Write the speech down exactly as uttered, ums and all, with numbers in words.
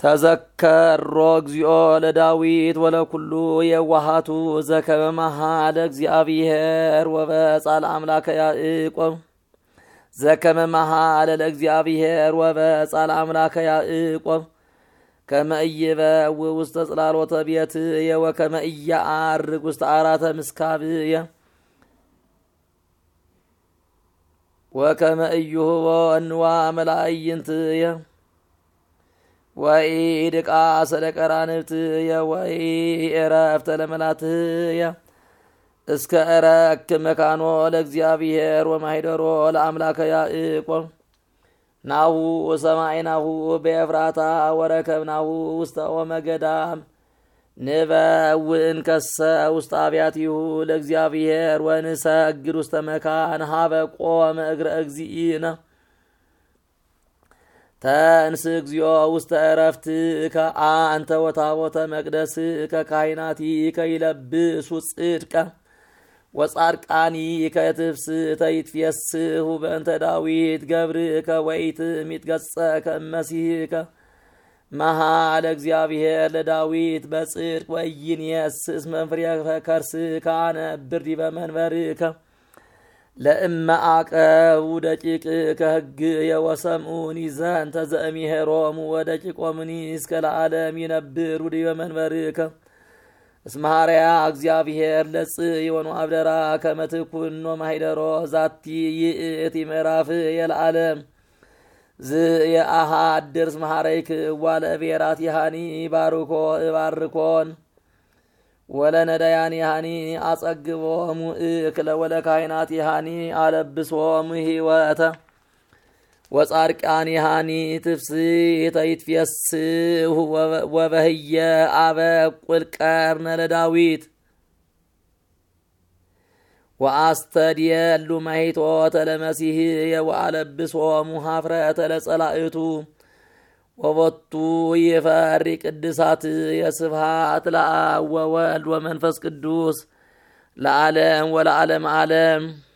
ተዘከሮ እግዚኦ ለዳዊት ወለኩሉ የዋሃቱ ዘከመ መሃለ እግዚአብሔር ወበጻል አምላከ ያዕቆብ ዘከመ መሃለ ለእግዚአብሔር ወበጻል አምላከ ያዕቆብ ከመ ኢይበው ውስተ ጽላሎተ ቤትየ ወከመ ኢያዐርግ ውስተ ዓራተ ምስካብየ ወከመ ኢይሁቦ እንዋ መላእይንትየ ወኢድቃ ሰለቀራንብትየ ወኢዕረፍተ ለመላትየ እስከ እረክብ መካኖ ለእግዚአብሔር ወማሂደሮ ለአምላከ ያዕቆብ ናሁ ሰማዕናሁ በኤፍራታ ወረከብናሁ ውስተ ኦመ ገዳም ንበውእ እንከሰ ውስተ አብያቲሁ ለእግዚአብሔር ወንሰግድ ውስተ መካን ሀበ ቆመ እግረ እግዚእነ ተንስ እግዚኦ ውስተ ዕረፍትከ አንተ ወታቦተ መቅደስከ ካህናቲከ ይለብሱ ጽድቀ ወጻድቃኒከ ትፍስሕተ ይትፌስሑ በእንተ ዳዊት ገብርከ ወኢትሚትገጸከ እመሲሕከ መሃለ እግዚአብሔር ለዳዊት በጽድቅ ወኢይንየስስ መንፈሬ ከርስከ አነብር ዲበ መንበርከ ለእመ አቀቡ ደቂቅከ ሕግየ ወሰምዑኒ ዘንተ ዘእምሄሮሙ ወደቂቆሙኒ እስከ ለዓለም ይነብሩ ዲበ መንበርከ እስመ ሐረያ እግዚአብሔር ለጽዮን ወአብደራ ከመ ትኩኖ ማሂደሮ ዛቲ ይእቲ ምዕራፍ የለዓለም ዘየአሐድር እስመ ሐረይክዋ ለእብሔራት ይሃኒ ባርኮ እባርኮን ወለነዳያን ይሃኒ አጸግቦሙ እክለ ወለካህናት ይሃኒ አለብሶሙ ሕይወተ ወጻድቃን ይሃኒ ትፍስሕተ ይትፌስሑ ወበህየ አበቁል ቀርነ ለዳዊት ወአስተድየሉ ማሂቶተ ለመሲሕየ ወአለብሶሙ ኀፍረተ ለጸላእቱ ወቦቱ ይፈሪ ቅድሳት የስብሃት ለአብ ወወልድ ወመንፈስ ቅዱስ ለዓለም ወለዓለም ዓለም